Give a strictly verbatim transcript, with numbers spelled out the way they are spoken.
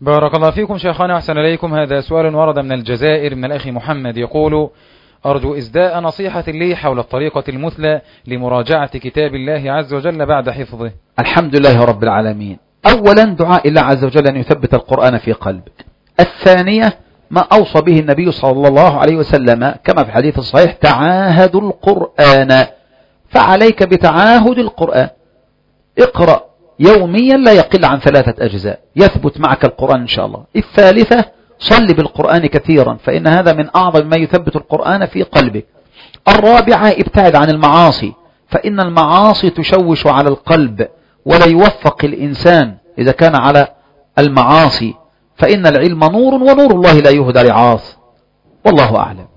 بارك الله فيكم شيخنا، أحسن إليكم. هذا سؤال ورد من الجزائر من الأخ محمد، يقول: أرجو إسداء نصيحة لي حول الطريقة المثلى لمراجعة كتاب الله عز وجل بعد حفظه. الحمد لله رب العالمين. أولا دعاء الله عز وجل أن يثبت القرآن في قلبك. الثانية ما أوصى به النبي صلى الله عليه وسلم كما في الحديث الصحيح: تعاهدوا القرآن. فعليك بتعاهد القرآن، اقرأ يوميا لا يقل عن ثلاثة أجزاء يثبت معك القرآن إن شاء الله. الثالثة صل بالقرآن كثيرا، فإن هذا من أعظم ما يثبت القرآن في قلبك. الرابعة ابتعد عن المعاصي، فإن المعاصي تشوش على القلب ولا يوفق الإنسان إذا كان على المعاصي، فإن العلم نور ونور الله لا يهدى لعاص، والله أعلم.